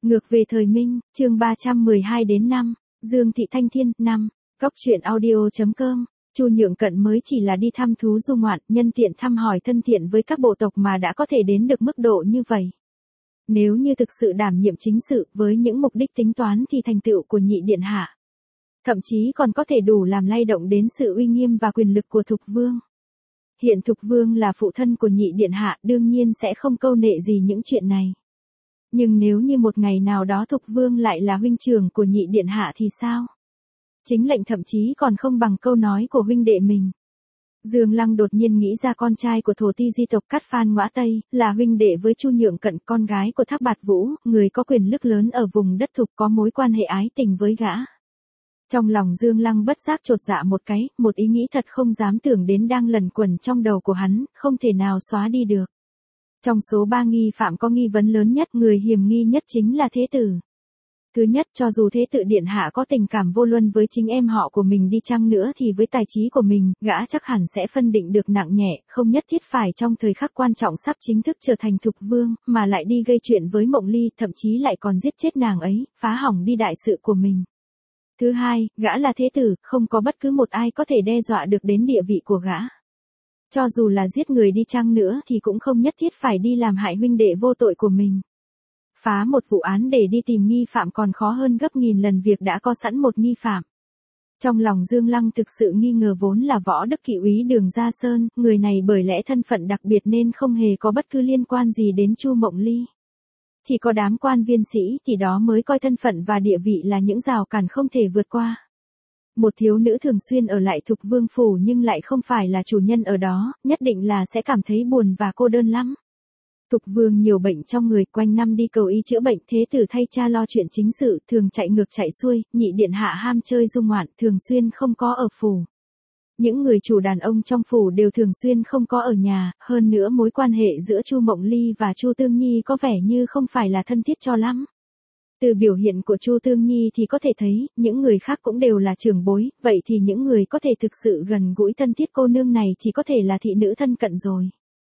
Ngược về thời Minh, chương 312 đến 5, Dương Thị Thanh Thiên, 5, Góc truyện audio.com, Chu Nhượng Cận mới chỉ là đi thăm thú du ngoạn, nhân tiện thăm hỏi thân thiện với các bộ tộc mà đã có thể đến được mức độ như vậy. Nếu như thực sự đảm nhiệm chính sự với những mục đích tính toán thì thành tựu của nhị điện hạ thậm chí còn có thể đủ làm lay động đến sự uy nghiêm và quyền lực của Thục Vương. Hiện Thục Vương là phụ thân của nhị điện hạ, đương nhiên sẽ không câu nệ gì những chuyện này. Nhưng nếu như một ngày nào đó Thục Vương lại là huynh trưởng của nhị điện hạ thì sao? Chính lệnh thậm chí còn không bằng câu nói của huynh đệ mình. Dương Lăng đột nhiên nghĩ ra con trai của thổ ti di tộc Cát Phan Ngõa Tây, là huynh đệ với Chu Nhượng Cận, con gái của Thác Bạt Vũ, người có quyền lực lớn ở vùng đất Thục, có mối quan hệ ái tình với gã. Trong lòng Dương Lăng bất giác chột dạ một cái, một ý nghĩ thật không dám tưởng đến đang lẩn quẩn trong đầu của hắn, không thể nào xóa đi được. Trong số 3 nghi phạm có nghi vấn lớn nhất, người hiểm nghi nhất chính là Thế Tử. Thứ nhất, cho dù Thế Tử điện hạ có tình cảm vô luân với chính em họ của mình đi chăng nữa thì với tài trí của mình, gã chắc hẳn sẽ phân định được nặng nhẹ, không nhất thiết phải trong thời khắc quan trọng sắp chính thức trở thành Thục Vương, mà lại đi gây chuyện với Mộng Ly, thậm chí lại còn giết chết nàng ấy, phá hỏng đi đại sự của mình. Thứ hai, gã là Thế Tử, không có bất cứ một ai có thể đe dọa được đến địa vị của gã. Cho dù là giết người đi chăng nữa thì cũng không nhất thiết phải đi làm hại huynh đệ vô tội của mình. Phá một vụ án để đi tìm nghi phạm còn khó hơn gấp nghìn lần việc đã có sẵn một nghi phạm. Trong lòng Dương Lăng thực sự nghi ngờ vốn là Võ Đức Kỵ úy Đường Gia Sơn, người này bởi lẽ thân phận đặc biệt nên không hề có bất cứ liên quan gì đến Chu Mộng Ly. Chỉ có đám quan viên sĩ thì đó mới coi thân phận và địa vị là những rào cản không thể vượt qua. Một thiếu nữ thường xuyên ở lại Thục Vương phủ nhưng lại không phải là chủ nhân ở đó, nhất định là sẽ cảm thấy buồn và cô đơn lắm. Thục Vương nhiều bệnh trong người, quanh năm đi cầu y chữa bệnh, Thế Tử thay cha lo chuyện chính sự, thường chạy ngược chạy xuôi, nhị điện hạ ham chơi du ngoạn, thường xuyên không có ở phủ. Những người chủ đàn ông trong phủ đều thường xuyên không có ở nhà, hơn nữa mối quan hệ giữa Chu Mộng Ly và Chu Tương Nhi có vẻ như không phải là thân thiết cho lắm. Từ biểu hiện của Chu Tương Nhi thì có thể thấy, những người khác cũng đều là trưởng bối, vậy thì những người có thể thực sự gần gũi thân thiết cô nương này chỉ có thể là thị nữ thân cận rồi.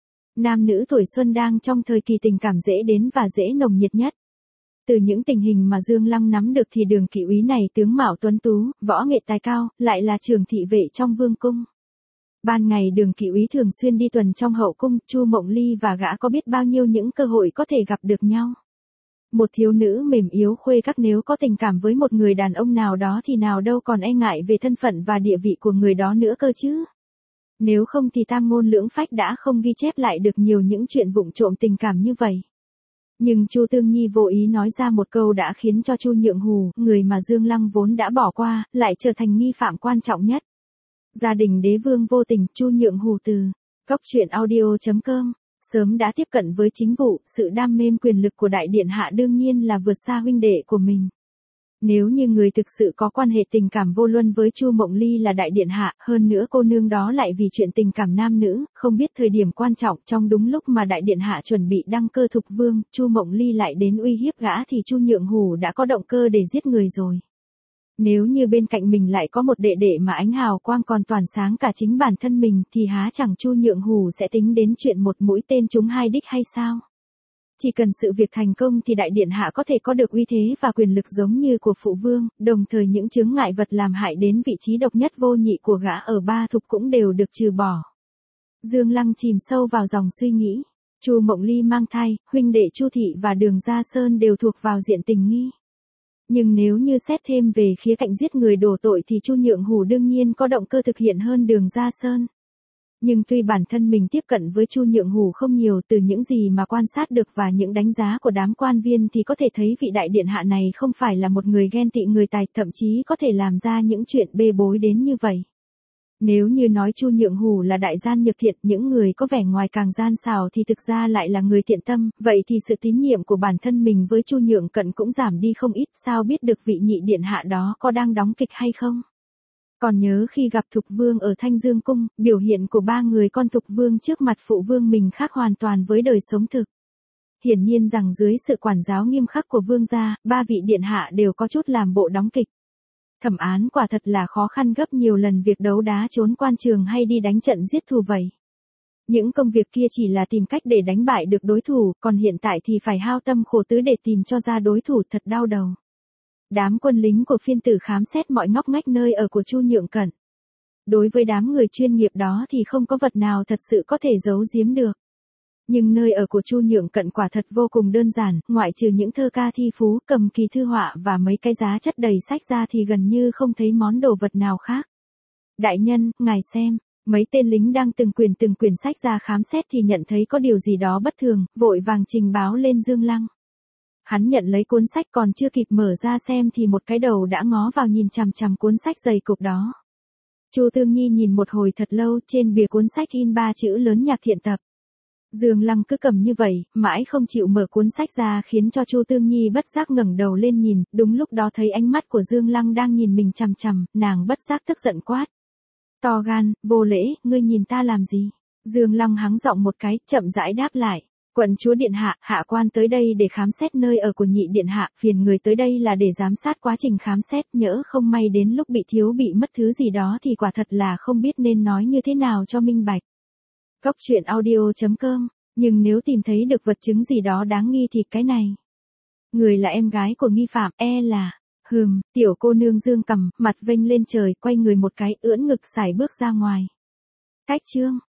Nam nữ tuổi xuân đang trong thời kỳ tình cảm dễ đến và dễ nồng nhiệt nhất. Từ những tình hình mà Dương Lăng nắm được thì Đường Kỵ úy này tướng mạo tuấn tú, võ nghệ tài cao, lại là trưởng thị vệ trong vương cung. Ban ngày Đường Kỵ úy thường xuyên đi tuần trong hậu cung, Chu Mộng Ly và gã có biết bao nhiêu những cơ hội có thể gặp được nhau. Một thiếu nữ mềm yếu khuê các nếu có tình cảm với một người đàn ông nào đó thì nào đâu còn e ngại về thân phận và địa vị của người đó nữa cơ chứ. Nếu không thì tam ngôn lưỡng phách đã không ghi chép lại được nhiều những chuyện vụng trộm tình cảm như vậy. Nhưng Chu Tương Nhi vô ý nói ra một câu đã khiến cho Chu Nhượng Hù, người mà Dương Lăng vốn đã bỏ qua, lại trở thành nghi phạm quan trọng nhất. Gia đình đế vương vô tình, Chu Nhượng Hù từ Góc truyện audio.com, sớm đã tiếp cận với chính vụ, sự đam mê quyền lực của đại điện hạ đương nhiên là vượt xa huynh đệ của mình. Nếu như người thực sự có quan hệ tình cảm vô luân với Chu Mộng Ly là đại điện hạ, hơn nữa cô nương đó lại vì chuyện tình cảm nam nữ, không biết thời điểm quan trọng trong đúng lúc mà đại điện hạ chuẩn bị đăng cơ Thục Vương, Chu Mộng Ly lại đến uy hiếp gã thì Chu Nhượng Hù đã có động cơ để giết người rồi. Nếu như bên cạnh mình lại có một đệ đệ mà ánh hào quang còn toàn sáng cả chính bản thân mình thì há chẳng Chu Nhượng Hù sẽ tính đến chuyện một mũi tên trúng hai đích hay sao? Chỉ cần sự việc thành công thì đại điện hạ có thể có được uy thế và quyền lực giống như của phụ vương, đồng thời những chướng ngại vật làm hại đến vị trí độc nhất vô nhị của gã ở ba thục cũng đều được trừ bỏ. Dương Lăng chìm sâu vào dòng suy nghĩ. Chu Mộng Ly mang thai, huynh đệ Chu Thị và Đường Gia Sơn đều thuộc vào diện tình nghi. Nhưng nếu như xét thêm về khía cạnh giết người đổ tội thì Chu Nhượng Hù đương nhiên có động cơ thực hiện hơn Đường Gia Sơn. Nhưng tuy bản thân mình tiếp cận với Chu Nhượng Hù không nhiều, từ những gì mà quan sát được và những đánh giá của đám quan viên thì có thể thấy vị đại điện hạ này không phải là một người ghen tị người tài, thậm chí có thể làm ra những chuyện bê bối đến như vậy. Nếu như nói Chu Nhượng Hù là đại gian nhược thiện, những người có vẻ ngoài càng gian xảo thì thực ra lại là người thiện tâm, vậy thì sự tín nhiệm của bản thân mình với Chu Nhượng Cận cũng giảm đi không ít, sao biết được vị nhị điện hạ đó có đang đóng kịch hay không? Còn nhớ khi gặp Thục Vương ở Thanh Dương Cung, biểu hiện của ba người con Thục Vương trước mặt phụ vương mình khác hoàn toàn với đời sống thực. Hiển nhiên rằng dưới sự quản giáo nghiêm khắc của vương gia, ba vị điện hạ đều có chút làm bộ đóng kịch. Thẩm án quả thật là khó khăn gấp nhiều lần việc đấu đá trốn quan trường hay đi đánh trận giết thù vậy. Những công việc kia chỉ là tìm cách để đánh bại được đối thủ, còn hiện tại thì phải hao tâm khổ tứ để tìm cho ra đối thủ, thật đau đầu. Đám quân lính của phiên tử khám xét mọi ngóc ngách nơi ở của Chu Nhượng Cẩn. Đối với đám người chuyên nghiệp đó thì không có vật nào thật sự có thể giấu giếm được. Nhưng nơi ở của Chu Nhượng Cẩn quả thật vô cùng đơn giản, ngoại trừ những thơ ca thi phú, cầm kỳ thư họa và mấy cái giá chất đầy sách ra thì gần như không thấy món đồ vật nào khác. Đại nhân, ngài xem, mấy tên lính đang từng quyển sách ra khám xét thì nhận thấy có điều gì đó bất thường, vội vàng trình báo lên Dương Lăng. Hắn nhận lấy cuốn sách còn chưa kịp mở ra xem thì một cái đầu đã ngó vào nhìn chằm chằm cuốn sách dày cộp đó. Chu Tương Nhi nhìn một hồi thật lâu, trên bìa cuốn sách in 3 chữ lớn Nhạc Thiện Tập. Dương Lăng cứ cầm như vậy, mãi không chịu mở cuốn sách ra khiến cho Chu Tương Nhi bất giác ngẩng đầu lên nhìn, đúng lúc đó thấy ánh mắt của Dương Lăng đang nhìn mình chằm chằm, nàng bất giác tức giận quát. To gan, vô lễ, ngươi nhìn ta làm gì? Dương Lăng hắng giọng một cái, chậm rãi đáp lại. Quận chúa điện hạ, hạ quan tới đây để khám xét nơi ở của nhị điện hạ, phiền người tới đây là để giám sát quá trình khám xét, nhỡ không may đến lúc bị thiếu bị mất thứ gì đó thì quả thật là không biết nên nói như thế nào cho minh bạch. Cốc truyện audio.com, nhưng nếu tìm thấy được vật chứng gì đó đáng nghi thì cái này. Người là em gái của nghi phạm, là... Tiểu cô nương dương cằm, mặt vênh lên trời, quay người một cái, ưỡn ngực sải bước ra ngoài. Cách chương.